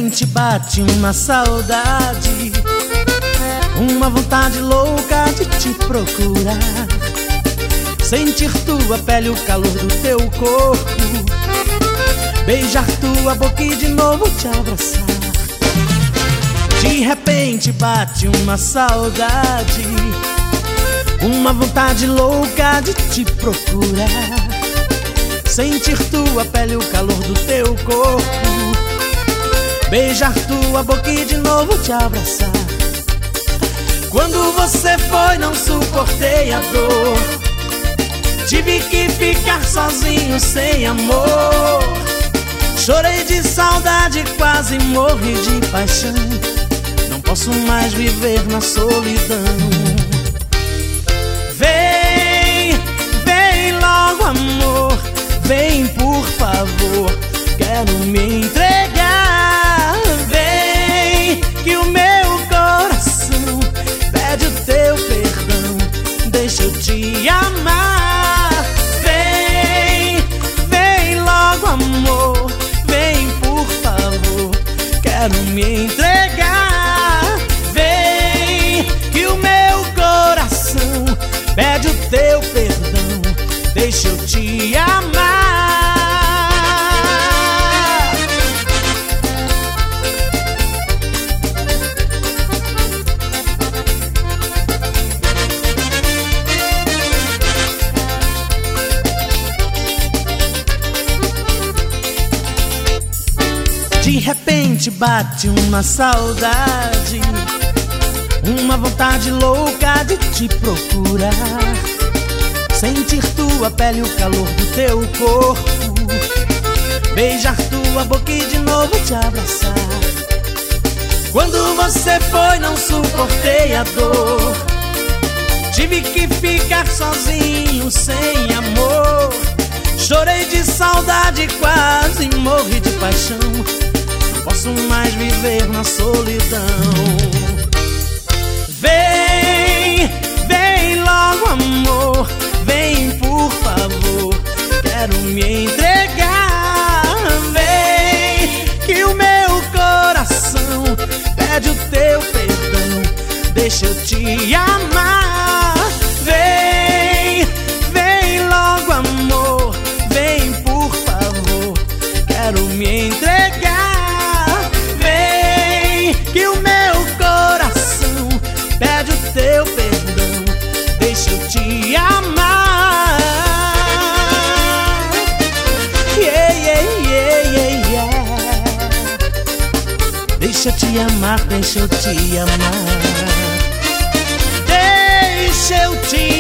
repente bate uma saudade, uma vontade louca de te procurar, sentir tua pele, o calor do teu corpo, beijar tua boca e de novo te abraçar. De repente bate uma saudade, uma vontade louca de te procurar, sentir tua pele, o calor do teu corpo, beijar tua boca e de novo te abraçar. Quando você foi não suportei a dor, tive que ficar sozinho sem amor, chorei de saudade, quase morri de paixão, não posso mais viver na solidão. Vem, vem logo amor, vem por favor, quero me entregar. Vem que o meu coração pede o teu perdão, deixa eu te amar. Vem, vem logo amor, vem por favor, quero me entregar. Vem que o meu coração pede o teu perdão, deixa eu te amar. De repente bate uma saudade, uma vontade louca de te procurar, sentir tua pele, o calor do teu corpo, beijar tua boca e de novo te abraçar. Quando você foi não suportei a dor, tive que ficar sozinho sem amor, chorei de saudade, quase morri de paixão, não posso mais viver na solidão. Vem, vem logo amor, vem por favor, quero me entregar. Vem que o meu coração pede o teu perdão, deixa eu te amar. Vem, vem logo amor, vem por favor, quero me entregar. Vem que o meu coração pede o teu perdão, deixa eu te amar. Yeah, yeah, yeah, yeah, yeah. Deixa eu te amar, deixa eu te amar, deixa eu te